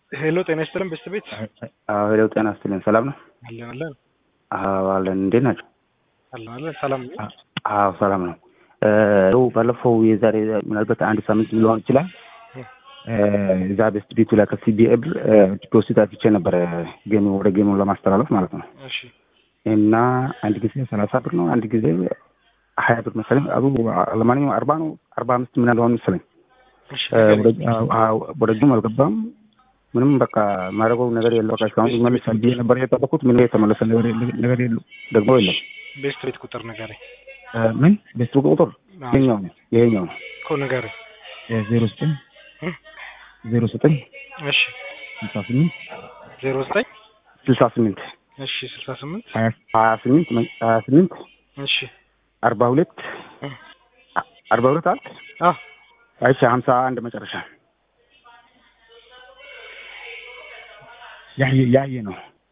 ሄሎ ጤና ይስጥልን ቤት ሄሎ ጤና ይስጥልን ሰላም ነው አለን አለን እንዴት ናችሁ አለን ሰላም ነው ሰላም ነው ባለፈው የዛሬ ምናልባት አንድ ሳምንት ሊሆን ይችላል እዛ ቤት ላይ ከሲቢኤ ብር ዲፖዚት አድርጌ ነበር ወደ ጌሙን ለማስተላለፍ ማለት ነው እሺ እና አንድ ጊዜ 30 ብር ነው አንድ ጊዜ 20 ብር መሰለኝ ለማንኛውም 40 ነው 45 ምን አልሆነ መሰለኝ ወደ ጌሙ አልገባም ምንም በቃ ማረጋው ነገር የለም በቃ እስካሁን ይመለሳል ብዬ ነበር የጠበቁት ምን የተመለሰ ነገር የለም ደግሞ የለም ቤት ቁጥር ነገር ምን ቤት ቁጥር ይሄኛው ነው እኮ ነገር 09 እሺ 68 እሺ 68 28 እሺ 42 አይቻ 51 መጨረሻ ያየ ነው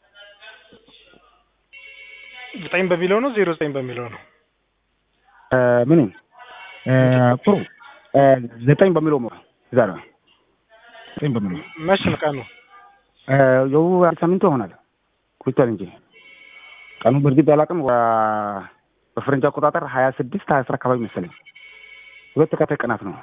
9 በሚለው ነው 09 በሚለው ነው ምንም ጥሩ 9 በሚለው ነው ዛሬ 9 በሚለው መስል ቀኑ የው ሳምንት ሆኗል ቆይቷል እንጂ ቀኑ በርግጥ አላውቅም በፈረንጅ አቆጣጠር 26 20 አካባቢ መሰለኝ ሁለት ተከታታይ ቀናት ነው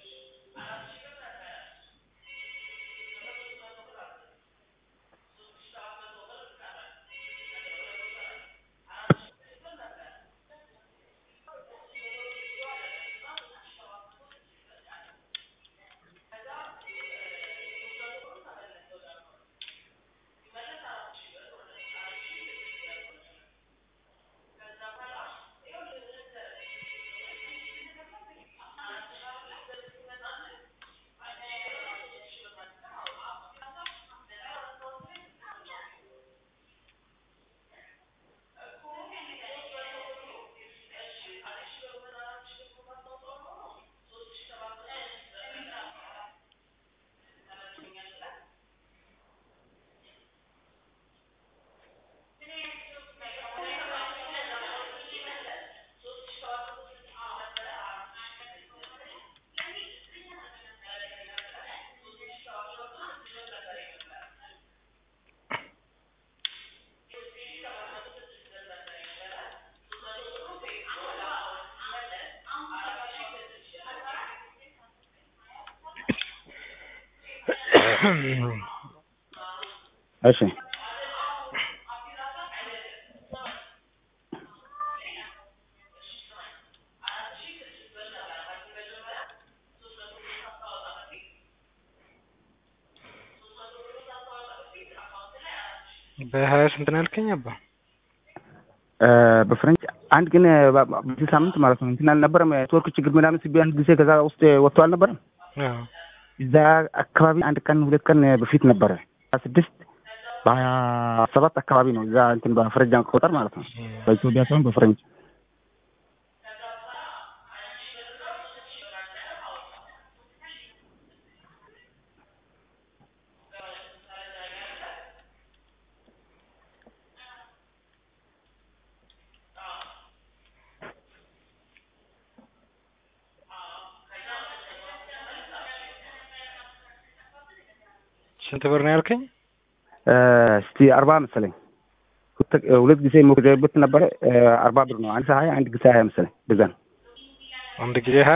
እሺ በ20 ስንት ነው ያልከኝ አባ በፍሬንች አንድ ግን በዚህ ሳምንት ማለት ነው እንትን አልነበረም ኔትወርክ ችግር ምናምን ሲቢያን ጊዜ ከዛ ውስጥ ወጥቶ አልነበረም እዛ አካባቢ አንድ ቀን ሁለት ቀን በፊት ነበረ 6 በ27 አካባቢ ነው እዛ እንትን በፈረንጅ አቆጣጠር ማለት ነው በኢትዮጵያ ሳይሆን በፈረንጅ ስንት ብር ነው ያልከኝ እስቲ 40 መሰለኝ ሁለት ጊዜ ሞክሬበት ነበር 40 ብር ነው አንድ 20 አንድ ጊዜ 20 መሰለኝ በዛ ነው አንድ ጊዜ